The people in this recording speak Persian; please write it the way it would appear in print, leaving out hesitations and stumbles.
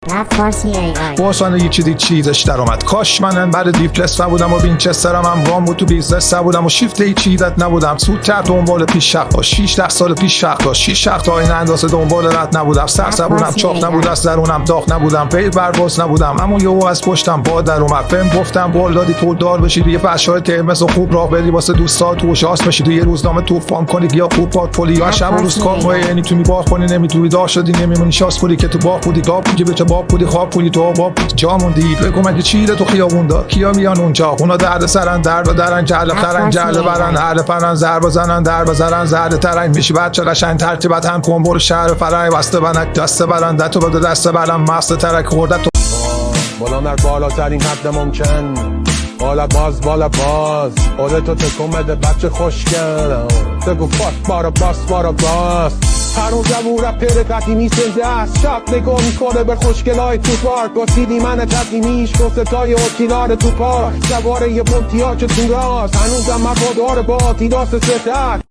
رفت فارسی ای آی. بحران یکی دید چیزش در اومد. کاش من بعد دیپلس نبودم و وینچسترم هم وام بود تو بیزنس نبودم و شیفت ای چیزت نبودم. سود کرد دنبال پیش شق 6 سال پیش شق 6 شق تا این اندازه دنبال رد نبودم. سرزبونم چاق نبود، از درونم داغ نبودم، پی برباز نبودم، اما یهو از پشتم با در اومد. فهم گفتم بول دادی پول دار بشید، یه بشای قرمز و خوب راه بری واسه دوستا تو شاس بشید، یه روزنامه طوفان کنید یا خوب پورتفولیو یا شب و روز کار کنی. یعنی تو میباخ کنی نمیتونی دار شدی نمیمونی شاس کنی که تو باغ بودی گاب بودی به باب بودی خواب بودی تو باب جا موندی. بگو مگه چیله تو خیابون دا کیا میان اونجا؟ اونا درد سرن درد درن جلب ترن جلب برن هر پرن ضرب بزنن در بزنن زرد ترن میشی بچه قشنگ ترتیبت هم کن برو شهر فرای واسه بنک دست برنده تو بده دست برم مست ترک خورده تو بالا در بالاترین حد ممکن. بالا باز آره تو تکون بده بچه خوشگل. بگو بارا باس هر اون جوون رپر قدیمی سنده است. شب نگاه میکنه بر خوشگلای تو پارک با سیدی من قدیمیش با ستای اوکینار تو پارک سواره یه پونتیاچ تو راست. هنوزم مبادار با تیراس ستک